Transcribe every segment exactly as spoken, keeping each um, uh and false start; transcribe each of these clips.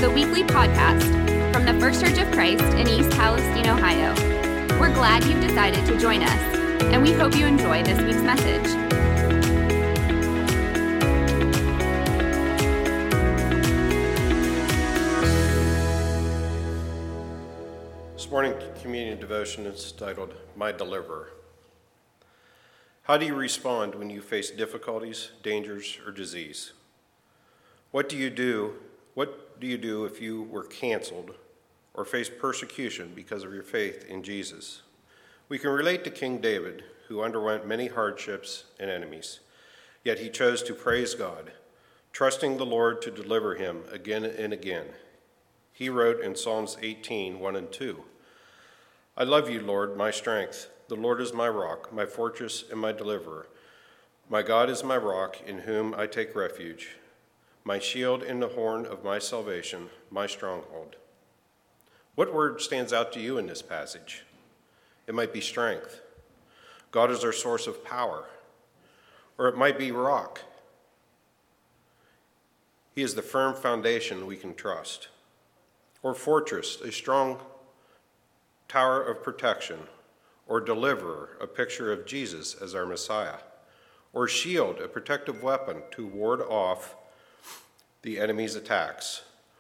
the weekly podcast from the First Church of Christ in East Palestine, Ohio. We're glad you've decided to join us, and we hope you enjoy this week's message. This morning communion devotion is titled, My Deliverer. How do you respond when you face difficulties, dangers, or disease? What do you do? What do you do if you were canceled or faced persecution because of your faith in Jesus? We can relate to King David, who underwent many hardships and enemies, yet he chose to praise God, trusting the Lord to deliver him again and again. He wrote in Psalms eighteen, one and two, I love you, Lord, my strength. The Lord is my rock, my fortress, and my deliverer. My God is my rock, in whom I take refuge, my shield and the horn of my salvation, my stronghold. What word stands out to you in this passage? It might be strength. God is our source of power. Or it might be rock. He is the firm foundation we can trust. Or fortress, a strong tower of protection. Or deliverer, a picture of Jesus as our Messiah. Or shield, a protective weapon to ward off the enemy's attacks.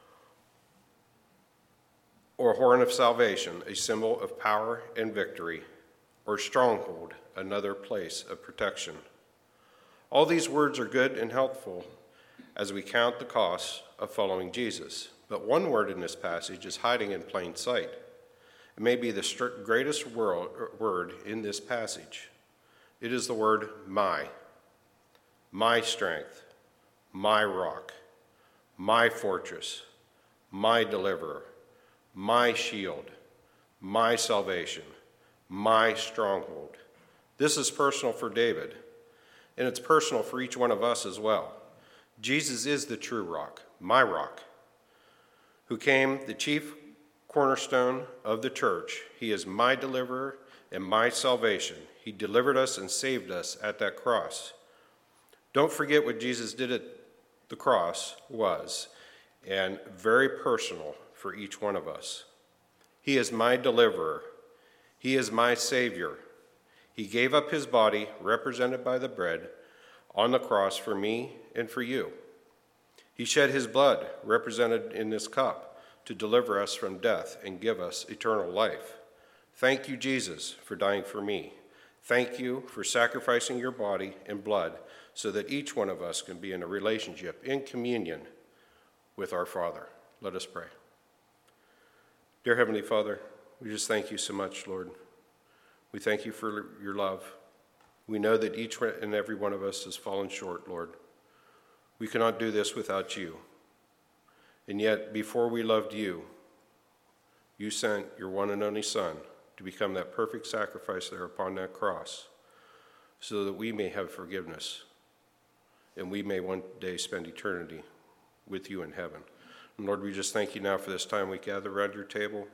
Or horn of salvation, a symbol of power and victory. Or stronghold, another place of protection. All these words are good and helpful as we count the costs of following Jesus. But one word in this passage is hiding in plain sight. It may be the greatest word in this passage. It is the word my. My strength, my rock, my fortress, my deliverer, my shield, my salvation, my stronghold. This is personal for David, and it's personal for each one of us as well. Jesus is the true rock, my rock, who came the chief cornerstone of the church. He is my deliverer and my salvation. He delivered us and saved us at that cross. Don't forget what Jesus did at the cross was, and very personal for each one of us. He is my deliverer. He is my Savior. He gave up his body, represented by the bread, on the cross for me and for you. He shed his blood, represented in this cup, to deliver us from death and give us eternal life. Thank you, Jesus, for dying for me. Thank you for sacrificing your body and blood so that each one of us can be in a relationship, in communion with our Father. Let us pray. Dear Heavenly Father, we just thank you so much, Lord. We thank you for your love. We know that each and every one of us has fallen short, Lord. We cannot do this without you. And yet, before we loved you, you sent your one and only Son to become that perfect sacrifice there upon that cross so that we may have forgiveness and we may one day spend eternity with you in heaven. And Lord, we just thank you now for this time we gather around your table,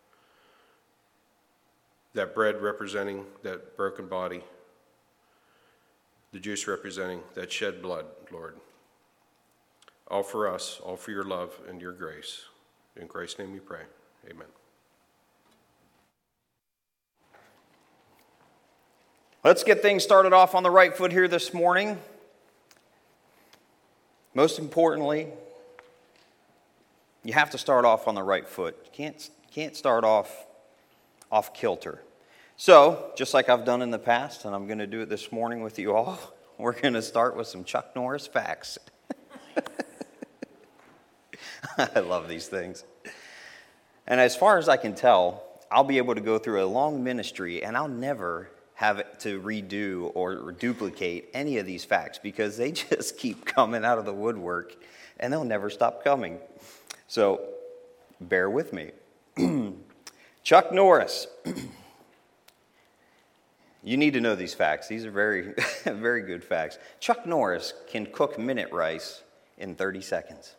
that bread representing that broken body, the juice representing that shed blood, Lord. All for us, all for your love and your grace. In Christ's name we pray. Amen. Let's get things started off on the right foot here this morning. Most importantly, you have to start off on the right foot. You can't, can't start off off kilter. So, just like I've done in the past, and I'm going to do it this morning with you all, we're going to start with some Chuck Norris facts. I love these things. And as far as I can tell, I'll be able to go through a long ministry and I'll never have to redo or duplicate any of these facts because they just keep coming out of the woodwork and they'll never stop coming. So bear with me. Chuck Norris. You need to know these facts. These are very, very good facts. Chuck Norris can cook minute rice in thirty seconds.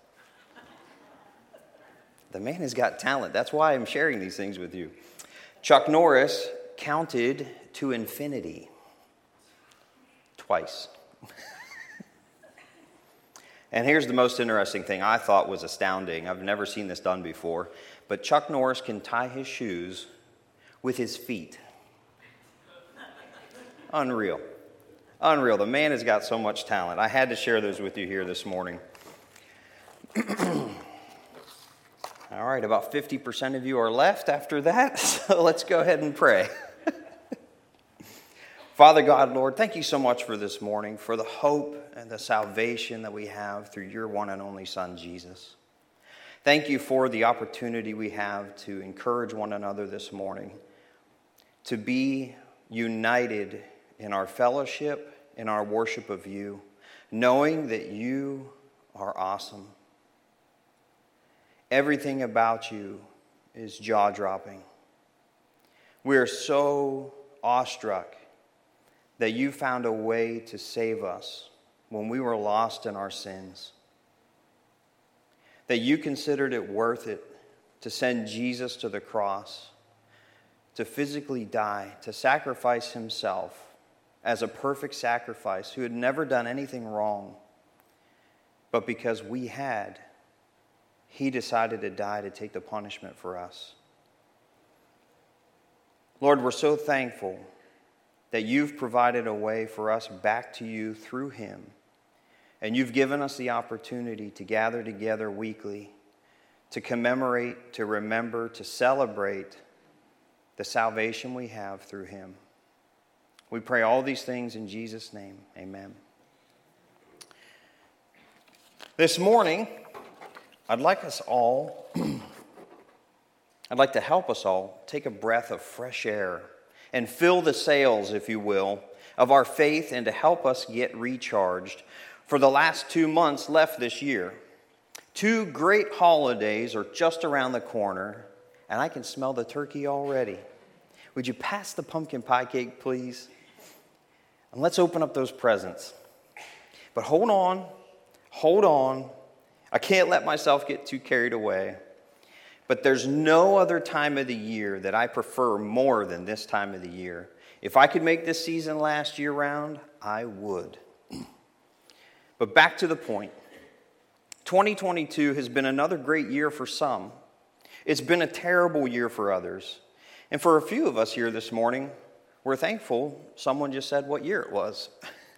The man has got talent. That's why I'm sharing these things with you. Chuck Norris counted to infinity twice. And here's the most interesting thing I thought was astounding. I've never seen this done before. But Chuck Norris can tie his shoes with his feet. Unreal. Unreal. The man has got so much talent. I had to share those with you here this morning. All right, about fifty percent of you are left after that, so let's go ahead and pray. Father God, Lord, thank you so much for this morning, for the hope and the salvation that we have through your one and only Son, Jesus. Thank you for the opportunity we have to encourage one another this morning, to be united in our fellowship, in our worship of you, knowing that you are awesome. Everything about you is jaw-dropping. We are so awestruck that you found a way to save us when we were lost in our sins. That you considered it worth it to send Jesus to the cross, to physically die, to sacrifice himself as a perfect sacrifice who had never done anything wrong. But because we had, he decided to die to take the punishment for us. Lord, we're so thankful that you've provided a way for us back to you through him. And you've given us the opportunity to gather together weekly, to commemorate, to remember, to celebrate the salvation we have through him. We pray all these things in Jesus' name. Amen. This morning, I'd like us all, I'd like to help us all take a breath of fresh air and fill the sails, if you will, of our faith and to help us get recharged for the last two months left this year. Two great holidays are just around the corner, and I can smell the turkey already. Would you pass the pumpkin pie cake, please? And let's open up those presents. But hold on, hold on. I can't let myself get too carried away. But there's no other time of the year that I prefer more than this time of the year. If I could make this season last year round, I would. But back to the point. twenty twenty-two has been another great year for some. It's been a terrible year for others. And for a few of us here this morning, we're thankful someone just said what year it was.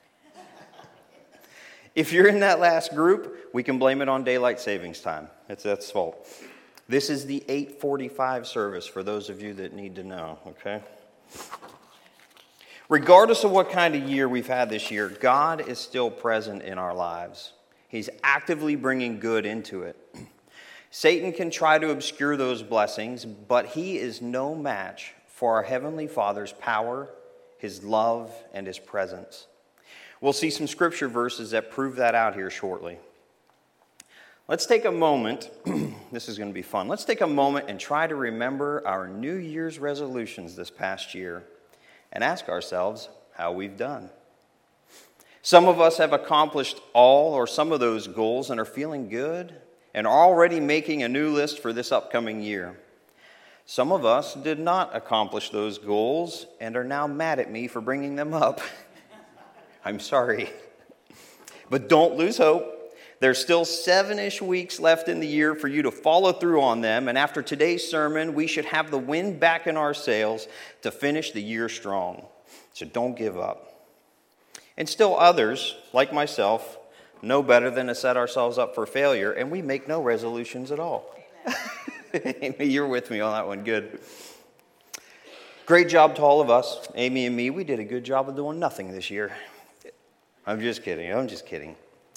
If you're in that last group, we can blame it on daylight savings time. It's that's fault. This is the eight forty-five service for those of you that need to know, okay? Regardless of what kind of year we've had this year, God is still present in our lives. He's actively bringing good into it. Satan can try to obscure those blessings, but he is no match for our Heavenly Father's power, his love, and his presence. We'll see some scripture verses that prove that out here shortly. Let's take a moment. This is going to be fun. Let's take a moment and try to remember our New Year's resolutions this past year and ask ourselves how we've done. Some of us have accomplished all or some of those goals and are feeling good and are already making a new list for this upcoming year. Some of us did not accomplish those goals and are now mad at me for bringing them up. I'm sorry. But don't lose hope. There's still seven-ish weeks left in the year for you to follow through on them. And after today's sermon, we should have the wind back in our sails to finish the year strong. So don't give up. And still others, like myself, know better than to set ourselves up for failure, and we make no resolutions at all. Amy, you're with me on that one. Good. Great job to all of us. Amy and me, we did a good job of doing nothing this year. I'm just kidding. I'm just kidding.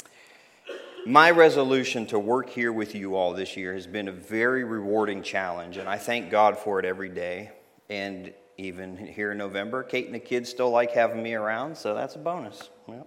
My resolution to work here with you all this year has been a very rewarding challenge, and I thank God for it every day. And even here in November, Kate and the kids still like having me around, so that's a bonus. Well,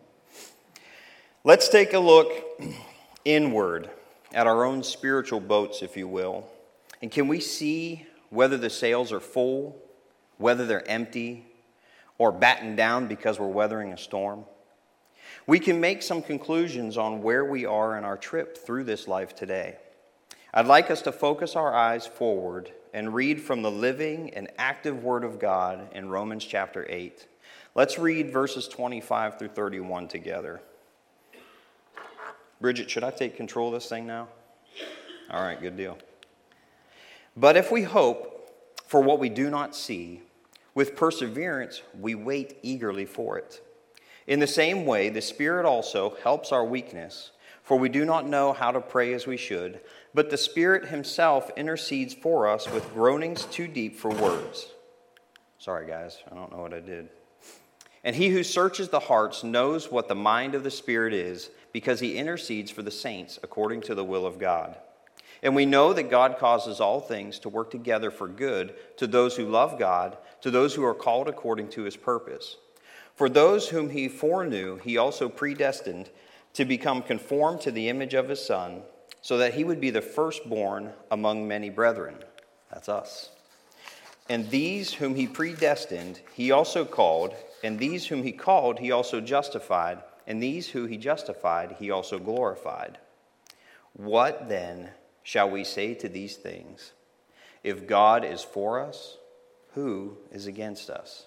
let's take a look inward at our own spiritual boats, if you will. And can we see whether the sails are full, whether they're empty, or battened down because we're weathering a storm? We can make some conclusions on where we are in our trip through this life today. I'd like us to focus our eyes forward and read from the living and active Word of God in Romans chapter eight. Let's read verses twenty-five through thirty-one together. Bridget, should I take control of this thing now? All right, good deal. But if we hope for what we do not see, with perseverance we wait eagerly for it. In the same way, the Spirit also helps our weakness, for we do not know how to pray as we should, but the Spirit himself intercedes for us with groanings too deep for words. Sorry, guys, I don't know what I did. And he who searches the hearts knows what the mind of the Spirit is, because he intercedes for the saints according to the will of God. And we know that God causes all things to work together for good to those who love God, to those who are called according to his purpose. For those whom he foreknew, he also predestined to become conformed to the image of his Son, so that he would be the firstborn among many brethren. That's us. And these whom he predestined, he also called, and these whom he called, he also justified, and these who he justified, he also glorified. What then shall we say to these things? If God is for us, who is against us?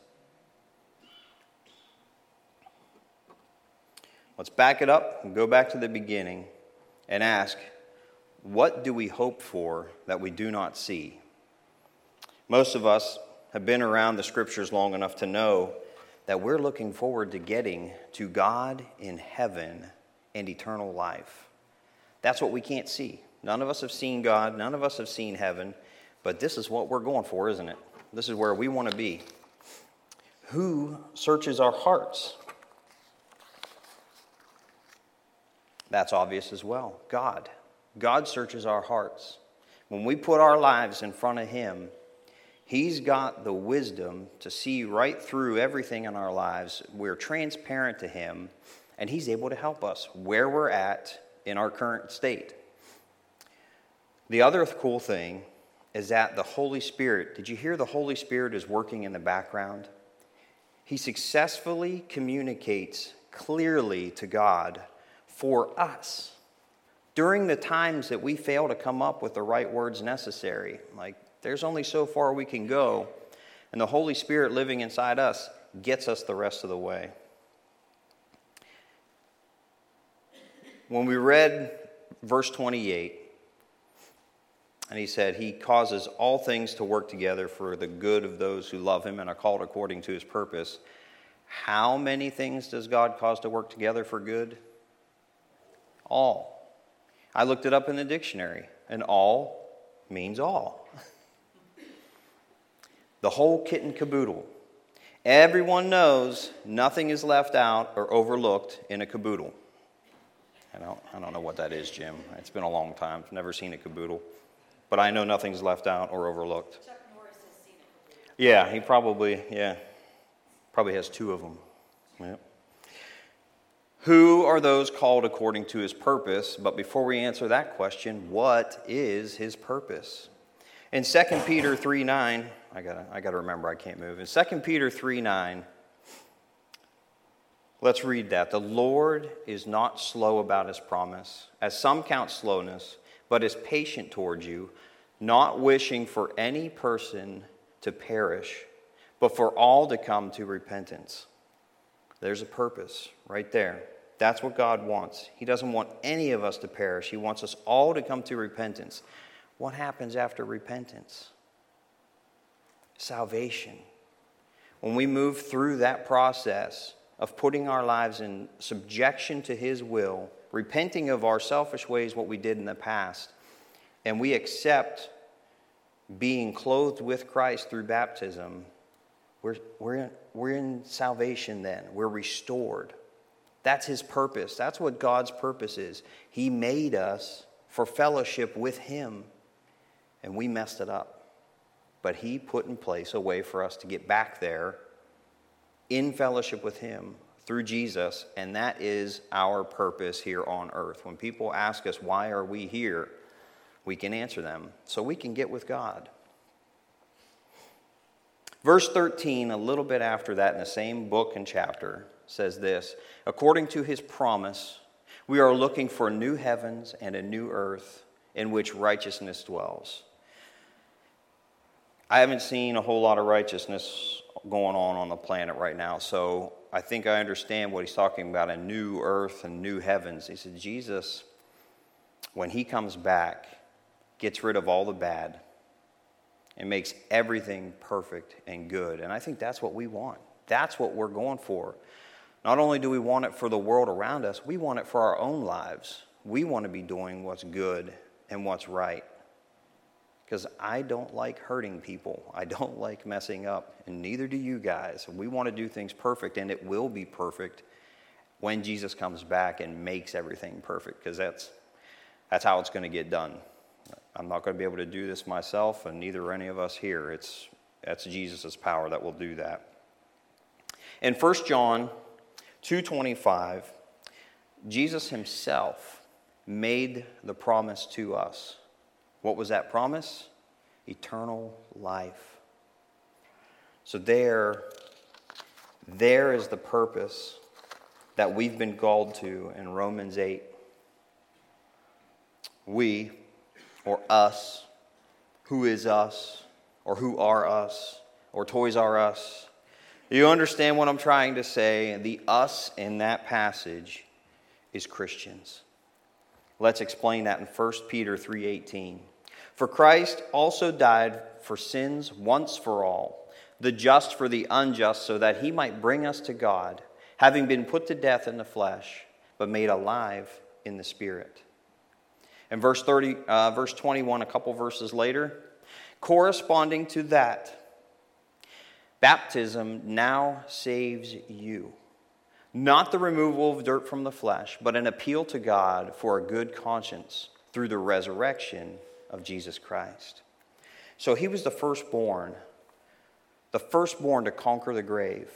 Let's back it up and go back to the beginning and ask, what do we hope for that we do not see? Most of us have been around the scriptures long enough to know that we're looking forward to getting to God in heaven and eternal life. That's what we can't see. None of us have seen God. None of us have seen heaven. But this is what we're going for, isn't it? This is where we want to be. Who searches our hearts? That's obvious as well. God. God searches our hearts. When we put our lives in front of him, he's got the wisdom to see right through everything in our lives. We're transparent to him, and he's able to help us where we're at in our current state. The other cool thing is that the Holy Spirit, did you hear the Holy Spirit is working in the background? He successfully communicates clearly to God for us during the times that we fail to come up with the right words necessary. Like, there's only so far we can go, and the Holy Spirit living inside us gets us the rest of the way. When we read verse twenty-eight, and he said, he causes all things to work together for the good of those who love him and are called according to his purpose. How many things does God cause to work together for good? All. I looked it up in the dictionary, and all means all. The whole kit and caboodle. Everyone knows nothing is left out or overlooked in a caboodle. I don't, I don't know what that is, Jim. It's been a long time. I've never seen a caboodle. But I know nothing's left out or overlooked. Chuck Norris has seen it. Yeah, he probably, yeah, probably has two of them. Yeah. Who are those called according to his purpose? But before we answer that question, what is his purpose? In Second Peter three nine, I gotta, I gotta remember I can't move. In Second Peter three nine, let's read that. The Lord is not slow about his promise, as some count slowness, but is patient towards you, not wishing for any person to perish, but for all to come to repentance. There's a purpose right there. That's what God wants. He doesn't want any of us to perish. He wants us all to come to repentance. What happens after repentance? Salvation. When we move through that process of putting our lives in subjection to his will, repenting of our selfish ways, what we did in the past, and we accept being clothed with Christ through baptism, we're, we're, in, we're in salvation then. We're restored. That's his purpose. That's what God's purpose is. He made us for fellowship with him, and we messed it up. But he put in place a way for us to get back there in fellowship with him through Jesus, and that is our purpose here on earth. When people ask us, why are we here? We can answer them so we can get with God. Verse thirteen, a little bit after that in the same book and chapter, says this: according to his promise, we are looking for new heavens and a new earth in which righteousness dwells. I haven't seen a whole lot of righteousness going on on the planet right now, so I think I understand what he's talking about, a new earth and new heavens. He said, Jesus, when he comes back, gets rid of all the bad and makes everything perfect and good. And I think that's what we want. That's what we're going for. Not only do we want it for the world around us, we want it for our own lives. We want to be doing what's good and what's right. Because I don't like hurting people. I don't like messing up. And neither do you guys. We want to do things perfect, and it will be perfect when Jesus comes back and makes everything perfect. Because that's, that's how it's going to get done. I'm not going to be able to do this myself, and neither are any of us here. It's that's Jesus' power that will do that. In First John two twenty-five, Jesus himself made the promise to us. What was that promise? Eternal life. So there, there is the purpose that we've been called to in Romans eight. We, or us, who is us, or who are us, or Toys R Us. You understand what I'm trying to say? The us in that passage is Christians. Let's explain that in First Peter three eighteen. For Christ also died for sins once for all, the just for the unjust, so that he might bring us to God, having been put to death in the flesh, but made alive in the Spirit. In verse thirty, uh, verse twenty-one, a couple verses later, corresponding to that, baptism now saves you. Not the removal of dirt from the flesh, but an appeal to God for a good conscience through the resurrection of Jesus Christ. So he was the firstborn, the firstborn to conquer the grave.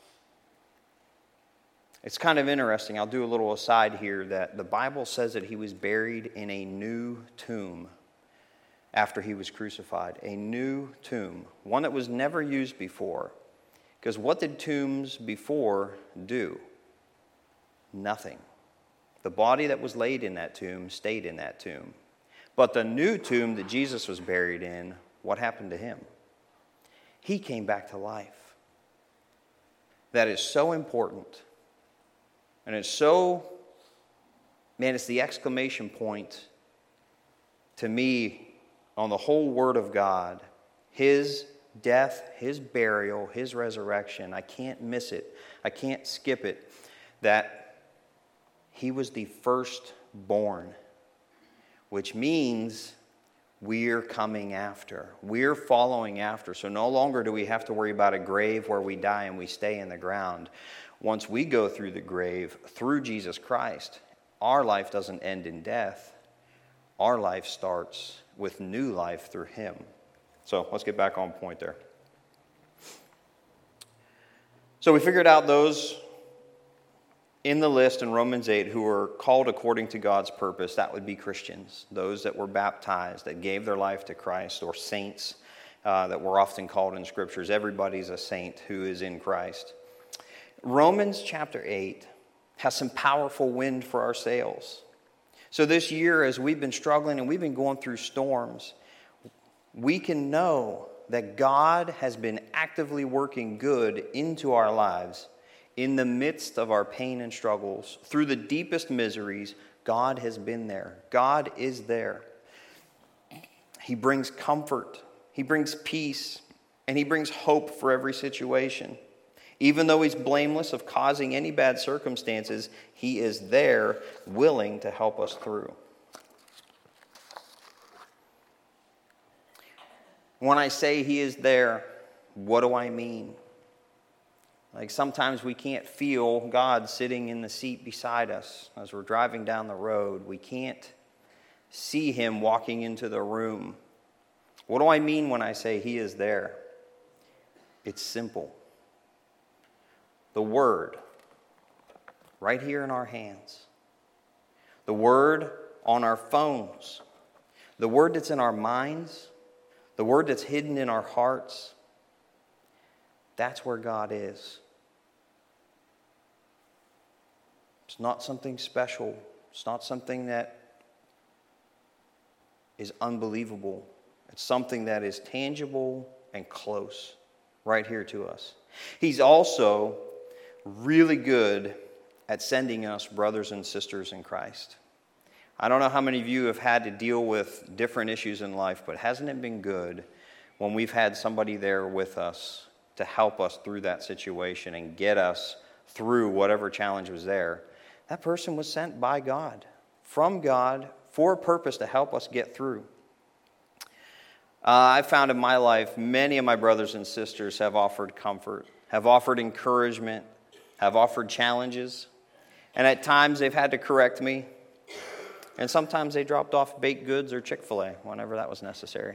It's kind of interesting. I'll do a little aside here that the Bible says that he was buried in a new tomb after he was crucified. A new tomb, one that was never used before. Because what did tombs before do? Nothing. The body that was laid in that tomb stayed in that tomb. But the new tomb that Jesus was buried in, what happened to him? He came back to life. That is so important. And it's so, man, it's the exclamation point to me on the whole Word of God. His death, his burial, his resurrection. I can't miss it. I can't skip it. That he was the firstborn, which means we're coming after. We're following after. So no longer do we have to worry about a grave where we die and we stay in the ground. Once we go through the grave, through Jesus Christ, our life doesn't end in death. Our life starts with new life through him. So let's get back on point there. So we figured out those in the list in Romans eight who were called according to God's purpose. That would be Christians, those that were baptized, that gave their life to Christ, or saints uh, that were often called in scriptures. Everybody's a saint who is in Christ. Romans chapter eight has some powerful wind for our sails. So this year, as we've been struggling and we've been going through storms, we can know that God has been actively working good into our lives in the midst of our pain and struggles. Through the deepest miseries, God has been there. God is there. He brings comfort. He brings peace. And he brings hope for every situation. Even though he's blameless of causing any bad circumstances, he is there willing to help us through. When I say he is there, what do I mean? Like sometimes we can't feel God sitting in the seat beside us as we're driving down the road. We can't see him walking into the room. What do I mean when I say he is there? It's simple. The Word, right here in our hands. The Word on our phones. The Word that's in our minds. The Word that's hidden in our hearts. That's where God is. It's not something special. It's not something that is unbelievable. It's something that is tangible and close right here to us. He's also really good at sending us brothers and sisters in Christ. I don't know how many of you have had to deal with different issues in life, but hasn't it been good when we've had somebody there with us to help us through that situation and get us through whatever challenge was there? That person was sent by God, from God, for a purpose to help us get through. Uh, I found in my life many of my brothers and sisters have offered comfort, have offered encouragement, have offered challenges, and at times they've had to correct me, and sometimes they dropped off baked goods or Chick-fil-A whenever that was necessary.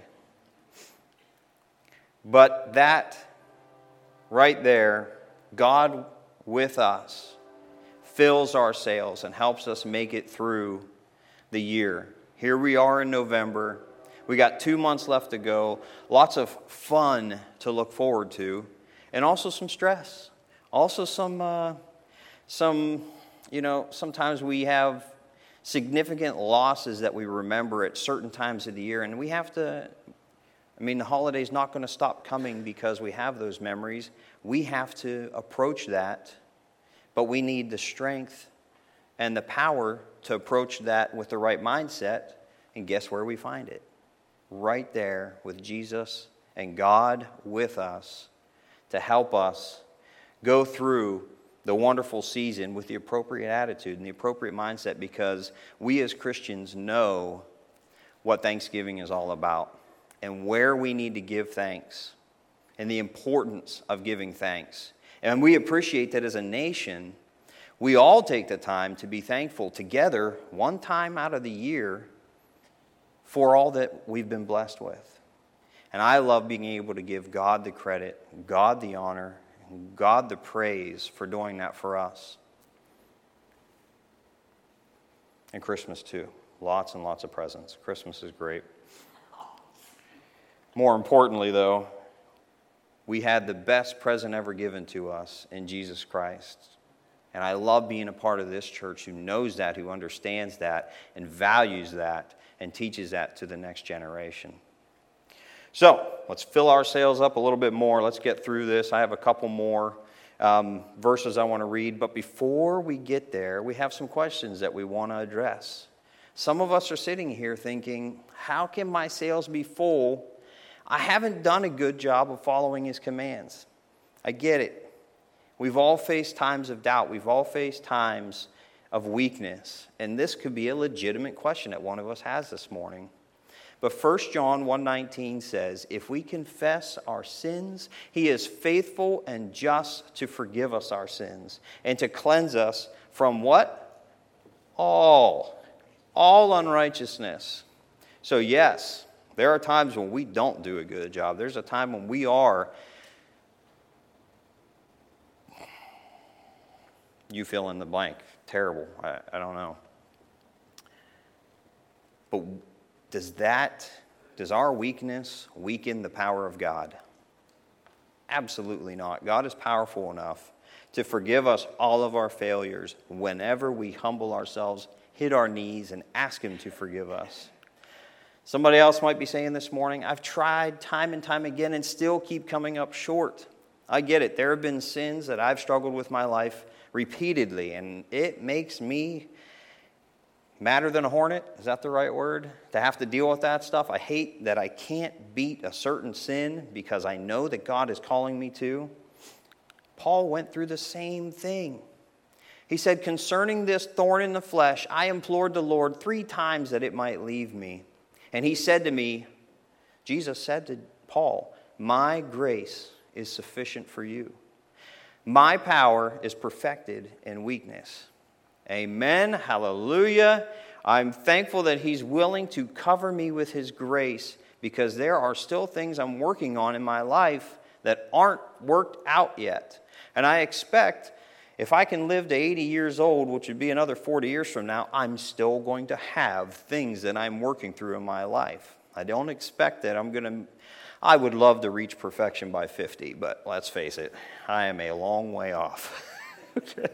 But that right there, God with us, fills our sails and helps us make it through the year. Here we are in November. We got two months left to go. Lots of fun to look forward to, and also some stress. Also some, uh, some, you know, sometimes we have significant losses that we remember at certain times of the year, and we have to. I mean, the holiday's not going to stop coming because we have those memories. We have to approach that, but we need the strength and the power to approach that with the right mindset. And guess where we find it? Right there with Jesus and God with us to help us go through the wonderful season with the appropriate attitude and the appropriate mindset, because we as Christians know what Thanksgiving is all about and where we need to give thanks and the importance of giving thanks. And we appreciate that as a nation, we all take the time to be thankful together one time out of the year for all that we've been blessed with. And I love being able to give God the credit, God the honor, and God the praise for doing that for us. And Christmas too. Lots and lots of presents. Christmas is great. More importantly, though, we had the best present ever given to us in Jesus Christ. And I love being a part of this church who knows that, who understands that, and values that, and teaches that to the next generation. So, let's fill our sails up a little bit more. Let's get through this. I have a couple more um, verses I want to read. But before we get there, we have some questions that we want to address. Some of us are sitting here thinking, how can my sails be full? I haven't done a good job of following His commands. I get it. We've all faced times of doubt. We've all faced times of weakness. And this could be a legitimate question that one of us has this morning. But First John one nineteen says, if we confess our sins, He is faithful and just to forgive us our sins and to cleanse us from what? All. All unrighteousness. So yes, there are times when we don't do a good job. There's a time when we are, you fill in the blank, terrible. I, I don't know. But does that, does our weakness weaken the power of God? Absolutely not. God is powerful enough to forgive us all of our failures whenever we humble ourselves, hit our knees, and ask Him to forgive us. Somebody else might be saying this morning, I've tried time and time again and still keep coming up short. I get it. There have been sins that I've struggled with my life repeatedly, and it makes me madder than a hornet. Is that the right word? To have to deal with that stuff. I hate that I can't beat a certain sin because I know that God is calling me to. Paul went through the same thing. He said, concerning this thorn in the flesh, I implored the Lord three times that it might leave me. And He said to me, Jesus said to Paul, my grace is sufficient for you. My power is perfected in weakness. Amen. Hallelujah. I'm thankful that He's willing to cover me with His grace, because there are still things I'm working on in my life that aren't worked out yet. And I expect if I can live to eighty years old, which would be another forty years from now, I'm still going to have things that I'm working through in my life. I don't expect that I'm going to, I would love to reach perfection by fifty, but let's face it, I am a long way off. Okay.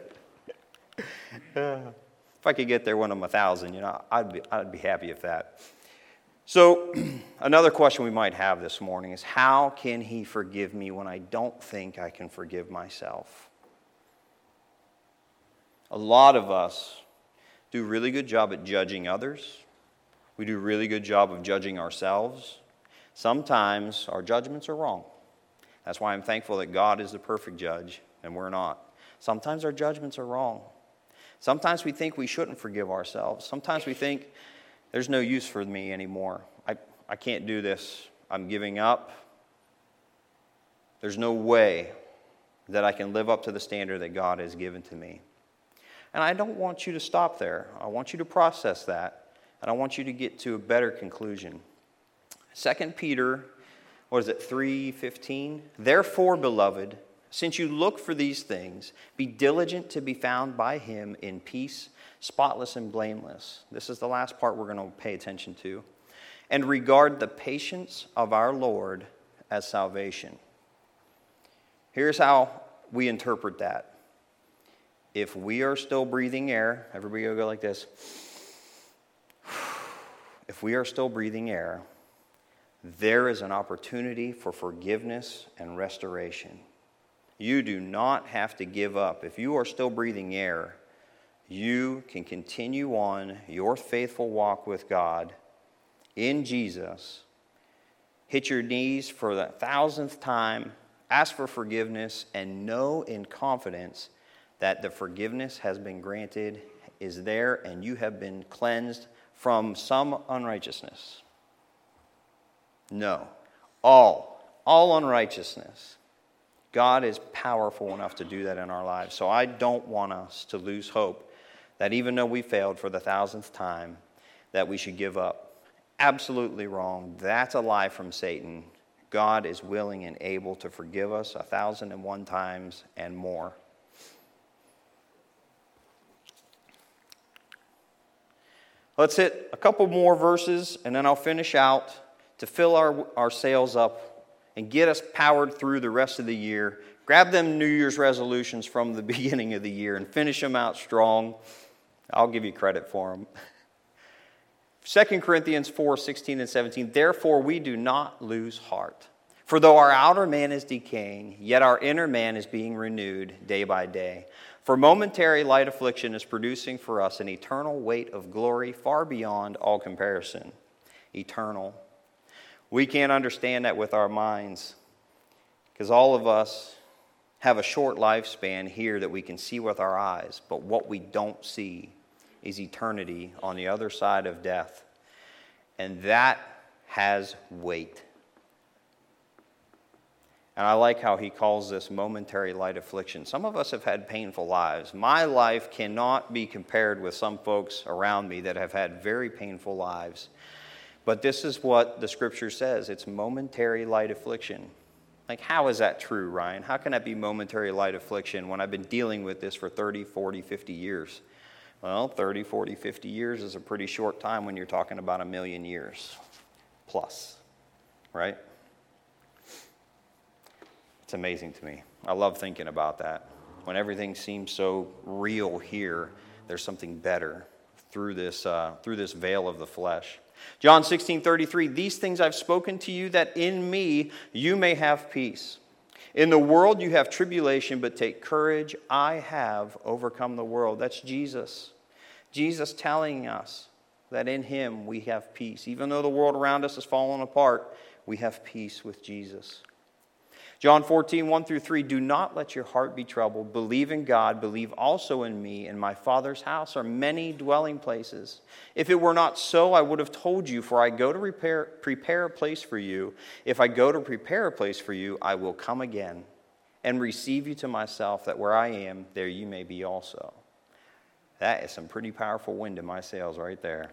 If I could get there when I'm a thousand, you know, I'd be, I'd be happy with that. So, another question we might have this morning is, how can He forgive me when I don't think I can forgive myself? A lot of us do a really good job at judging others. We do a really good job of judging ourselves. Sometimes our judgments are wrong. That's why I'm thankful that God is the perfect judge and we're not. Sometimes our judgments are wrong. Sometimes we think we shouldn't forgive ourselves. Sometimes we think there's no use for me anymore. I, I can't do this. I'm giving up. There's no way that I can live up to the standard that God has given to me. And I don't want you to stop there. I want you to process that, and I want you to get to a better conclusion. Second Peter, what is it, three fifteen? Therefore, beloved, since you look for these things, be diligent to be found by him in peace, spotless and blameless. This is the last part we're going to pay attention to. And regard the patience of our Lord as salvation. Here's how we interpret that. If we are still breathing air, everybody will go like this. If we are still breathing air, there is an opportunity for forgiveness and restoration. You do not have to give up. If you are still breathing air, you can continue on your faithful walk with God in Jesus. Hit your knees for the thousandth time, ask for forgiveness, and know in confidence that the forgiveness has been granted, is there, and you have been cleansed from some unrighteousness. No. All. All unrighteousness. God is powerful enough to do that in our lives. So I don't want us to lose hope that even though we failed for the thousandth time, that we should give up. Absolutely wrong. That's a lie from Satan. God is willing and able to forgive us a thousand and one times and more. Let's hit a couple more verses, and then I'll finish out to fill our, our sails up and get us powered through the rest of the year. Grab them New Year's resolutions from the beginning of the year and finish them out strong. I'll give you credit for them. Second Corinthians four, sixteen and seventeen. Therefore we do not lose heart. For though our outer man is decaying, yet our inner man is being renewed day by day. For momentary light affliction is producing for us an eternal weight of glory far beyond all comparison. Eternal. We can't understand that with our minds, because all of us have a short lifespan here that we can see with our eyes, but what we don't see is eternity on the other side of death. And that has weight. And I like how he calls this momentary light affliction. Some of us have had painful lives. My life cannot be compared with some folks around me that have had very painful lives. But this is what the scripture says. It's momentary light affliction. Like, how is that true, Ryan? How can that be momentary light affliction when I've been dealing with this for thirty, forty, fifty years? Well, thirty, forty, fifty years is a pretty short time when you're talking about a million years plus, right? It's amazing to me. I love thinking about that. When everything seems so real here, there's something better through this, uh, through this veil of the flesh. John sixteen thirty-three, these things I've spoken to you, that in me you may have peace. In the world you have tribulation, but take courage. I have overcome the world. That's Jesus. Jesus telling us that in him we have peace. Even though the world around us is falling apart, we have peace with Jesus. John fourteen, one through three, do not let your heart be troubled. Believe in God, believe also in me. In my Father's house are many dwelling places. If it were not so, I would have told you, for I go to prepare, prepare a place for you. If I go to prepare a place for you, I will come again and receive you to myself, that where I am, there you may be also. That is some pretty powerful wind in my sails right there.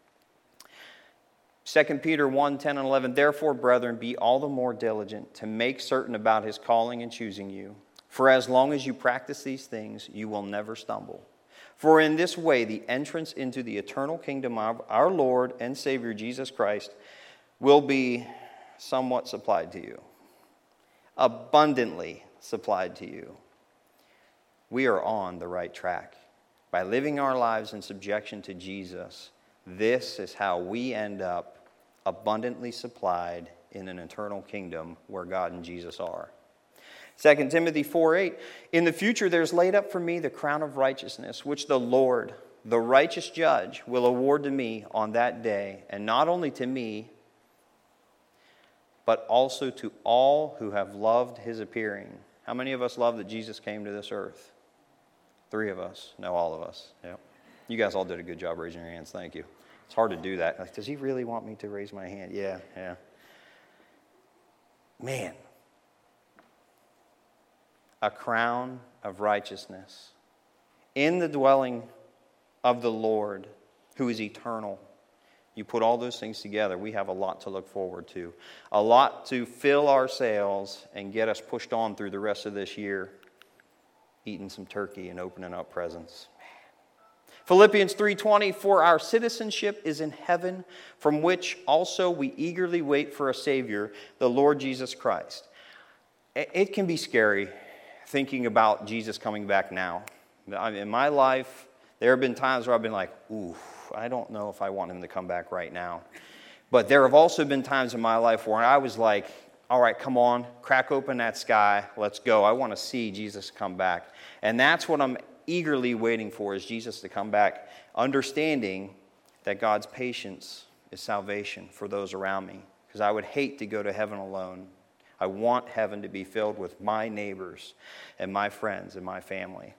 Second Peter one, ten and eleven, therefore, brethren, be all the more diligent to make certain about his calling and choosing you. For as long as you practice these things, you will never stumble. For in this way, the entrance into the eternal kingdom of our Lord and Savior Jesus Christ will be somewhat supplied to you. Abundantly supplied to you. We are on the right track. By living our lives in subjection to Jesus, this is how we end up abundantly supplied in an eternal kingdom where God and Jesus are. Second Timothy four eight, in the future there's laid up for me the crown of righteousness, which the Lord, the righteous judge, will award to me on that day, and not only to me, but also to all who have loved his appearing. How many of us love that Jesus came to this earth? Three of us. No, all of us. Yeah. You guys all did a good job raising your hands. Thank you. It's hard to do that. Like, does he really want me to raise my hand? Yeah, yeah. Man. A crown of righteousness in the dwelling of the Lord, who is eternal. You put all those things together, we have a lot to look forward to. A lot to fill our sails and get us pushed on through the rest of this year, eating some turkey and opening up presents. Philippians three twenty, for our citizenship is in heaven, from which also we eagerly wait for a Savior, the Lord Jesus Christ. It can be scary thinking about Jesus coming back now. In my life, there have been times where I've been like, ooh, I don't know if I want him to come back right now. But there have also been times in my life where I was like, all right, come on, crack open that sky, let's go. I want to see Jesus come back. And that's what I'm eagerly waiting for, is Jesus to come back, understanding that God's patience is salvation for those around me. Because I would hate to go to heaven alone. I want heaven to be filled with my neighbors and my friends and my family.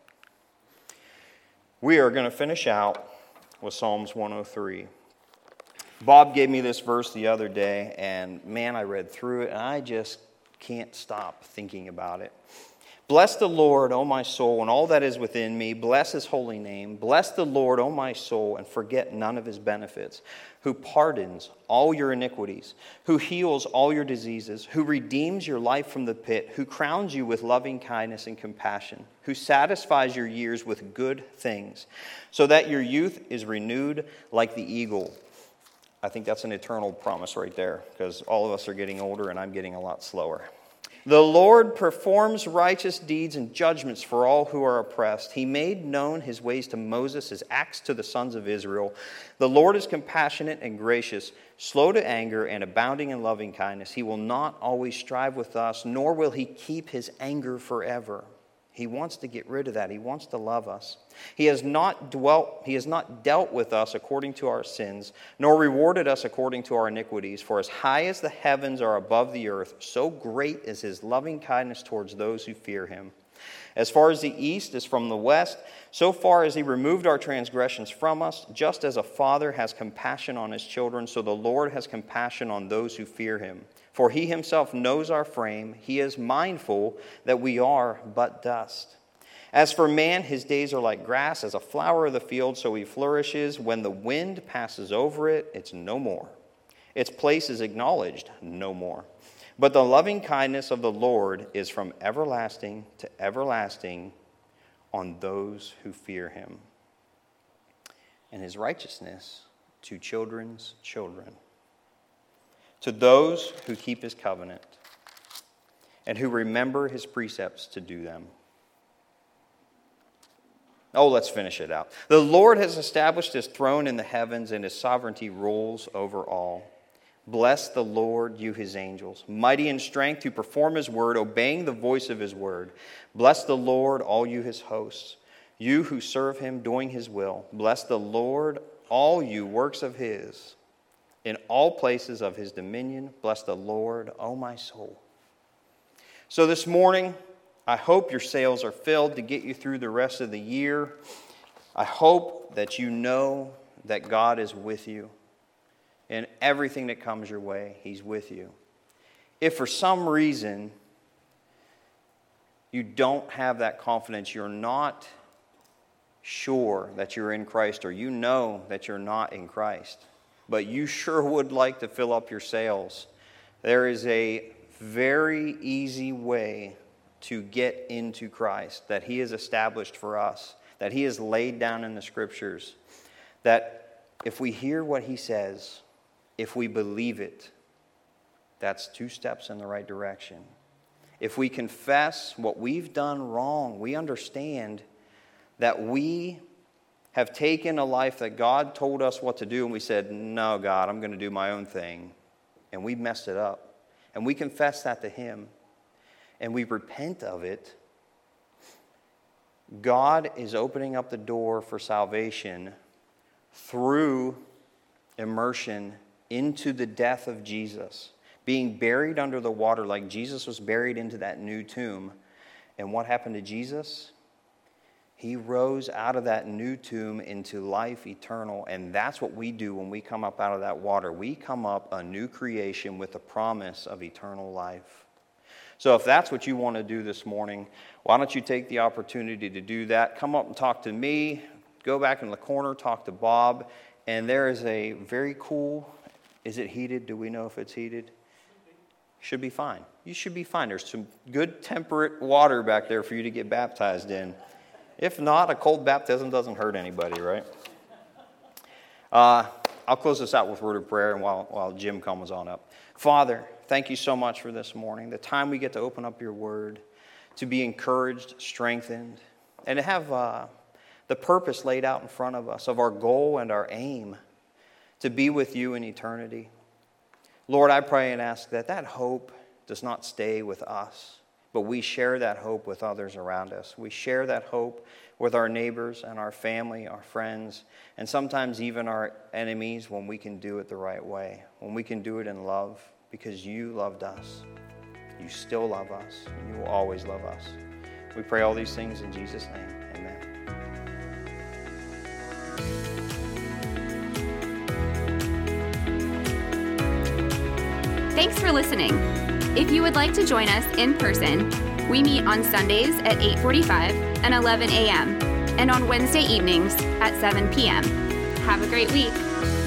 We are going to finish out with Psalms one oh three. Bob gave me this verse the other day, and man, I read through it, and I just can't stop thinking about it. Bless the Lord, O my soul, and all that is within me. Bless his holy name. Bless the Lord, O my soul, and forget none of his benefits. Who pardons all your iniquities, who heals all your diseases, who redeems your life from the pit, who crowns you with loving kindness and compassion, who satisfies your years with good things, so that your youth is renewed like the eagle. I think that's an eternal promise right there, because all of us are getting older and I'm getting a lot slower. The Lord performs righteous deeds and judgments for all who are oppressed. He made known his ways to Moses, his acts to the sons of Israel. The Lord is compassionate and gracious, slow to anger and abounding in loving kindness. He will not always strive with us, nor will he keep his anger forever. He wants to get rid of that. He wants to love us. He has not dwelt, he has not dealt with us according to our sins, nor rewarded us according to our iniquities. For as high as the heavens are above the earth, so great is his loving kindness towards those who fear him. As far as the east is from the west, so far as he removed our transgressions from us, just as a father has compassion on his children, so the Lord has compassion on those who fear him. For he himself knows our frame. He is mindful that we are but dust. As for man, his days are like grass, as a flower of the field, so he flourishes. When the wind passes over it, it's no more. Its place is acknowledged no more. But the loving kindness of the Lord is from everlasting to everlasting on those who fear him, and his righteousness to children's children, to those who keep his covenant and who remember his precepts to do them. Oh, let's finish it out. The Lord has established his throne in the heavens, and his sovereignty rules over all. Bless the Lord, you his angels, mighty in strength to perform his word, obeying the voice of his word. Bless the Lord, all you his hosts, you who serve him, doing his will. Bless the Lord, all you works of his, in all places of his dominion. Bless the Lord, O my soul. So this morning, I hope your sails are filled to get you through the rest of the year. I hope that you know that God is with you. In everything that comes your way, he's with you. If for some reason you don't have that confidence, you're not sure that you're in Christ, or you know that you're not in Christ, but you sure would like to fill up your sails, there is a very easy way to get into Christ that he has established for us, that he has laid down in the scriptures, that if we hear what he says, if we believe it, that's two steps in the right direction. If we confess what we've done wrong, we understand that we have taken a life that God told us what to do, and we said, no, God, I'm going to do my own thing. And we messed it up. And we confess that to him. And we repent of it. God is opening up the door for salvation through immersion into the death of Jesus, being buried under the water like Jesus was buried into that new tomb. And what happened to Jesus? He rose out of that new tomb into life eternal, and that's what we do when we come up out of that water. We come up a new creation with the promise of eternal life. So if that's what you want to do this morning, why don't you take the opportunity to do that? Come up and talk to me. Go back in the corner, talk to Bob. And there is a very cool, is it heated? Do we know if it's heated? Should be fine. You should be fine. There's some good temperate water back there for you to get baptized in. If not, a cold baptism doesn't hurt anybody, right? Uh, I'll close this out with a word of prayer and while, while Jim comes on up. Father, thank you so much for this morning, the time we get to open up your word, to be encouraged, strengthened, and to have uh, the purpose laid out in front of us of our goal and our aim to be with you in eternity. Lord, I pray and ask that that hope does not stay with us, but we share that hope with others around us. We share that hope with our neighbors and our family, our friends, and sometimes even our enemies when we can do it the right way, when we can do it in love, because you loved us. You still love us, and you will always love us. We pray all these things in Jesus' name. Amen. Thanks for listening. If you would like to join us in person, we meet on Sundays at eight forty-five and eleven a.m. and on Wednesday evenings at seven p.m. Have a great week.